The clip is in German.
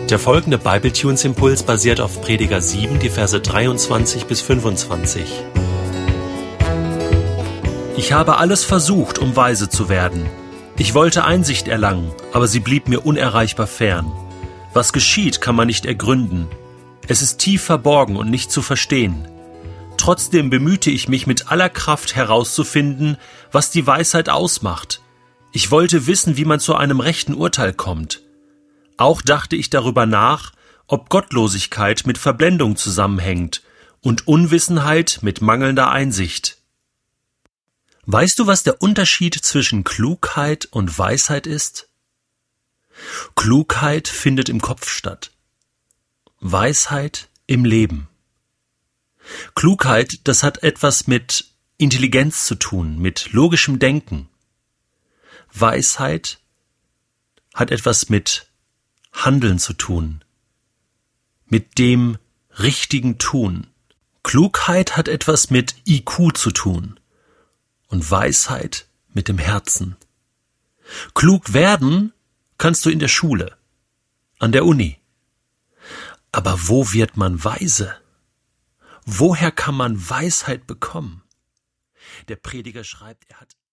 Der folgende Bibletunes-Impuls basiert auf Prediger 7, die Verse 23 bis 25. Ich habe alles versucht, um weise zu werden. Ich wollte Einsicht erlangen, aber sie blieb mir unerreichbar fern. Was geschieht, kann man nicht ergründen. Es ist tief verborgen und nicht zu verstehen. Trotzdem bemühte ich mich mit aller Kraft herauszufinden, was die Weisheit ausmacht. Ich wollte wissen, wie man zu einem rechten Urteil kommt. Auch dachte ich darüber nach, ob Gottlosigkeit mit Verblendung zusammenhängt und Unwissenheit mit mangelnder Einsicht. Weißt du, was der Unterschied zwischen Klugheit und Weisheit ist? Klugheit findet im Kopf statt. Weisheit im Leben. Klugheit, das hat etwas mit Intelligenz zu tun, mit logischem Denken. Weisheit hat etwas mit Handeln zu tun, mit dem richtigen Tun. Klugheit hat etwas mit IQ zu tun und Weisheit mit dem Herzen. Klug werden kannst du in der Schule, an der Uni. Aber wo wird man weise? Woher kann man Weisheit bekommen? Der Prediger schreibt, er hat